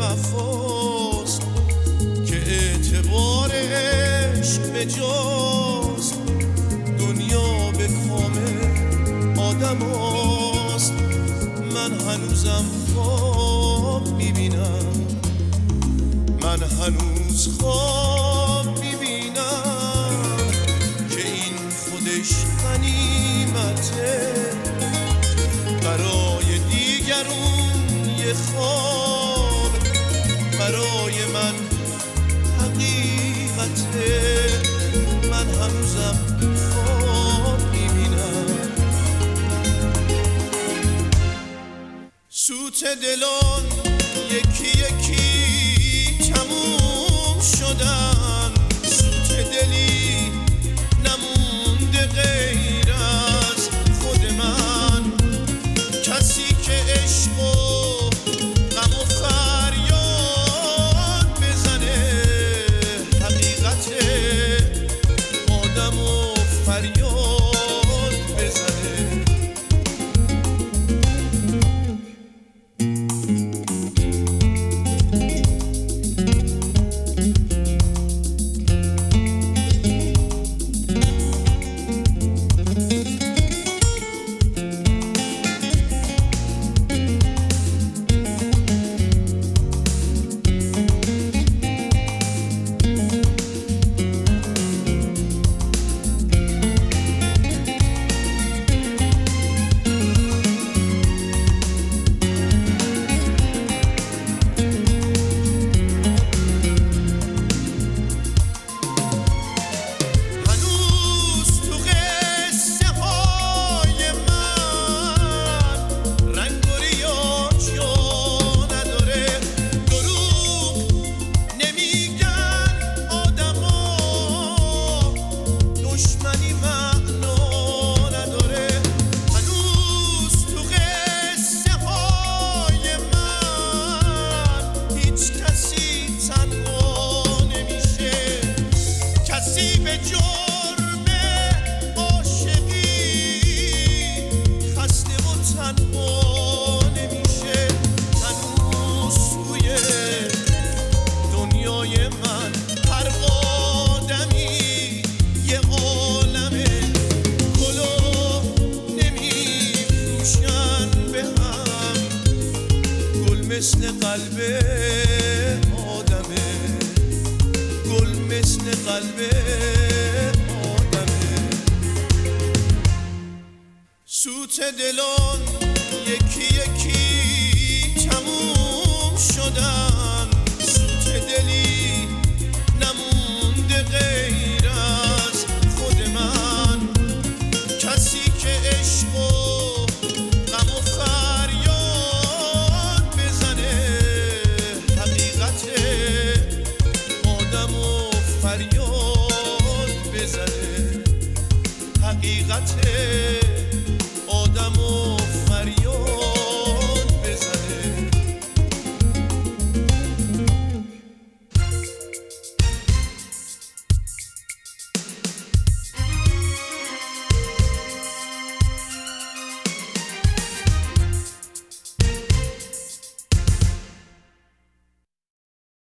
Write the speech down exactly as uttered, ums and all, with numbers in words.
وفاست که اعتبارش به جاست دنیا به کام آدم هاست. من هنوزم خواب میبینم، من هنوز خواب میبینم که این خودش غنیمته، برای دیگرون یه خواب، برای من حقیقته. من هنوزم خواب میبینم. سوت دلان یکی یکی تموم شدن، سوت دلی نمونده غیر از خود من، کسی که عشق و غم و فریاد بزنه، حقیقت آدم و فریاد بزنه. مثل قلب آدمه، گل مثل قلب آدمه. سوت دلان یکی یکی تموم شدن،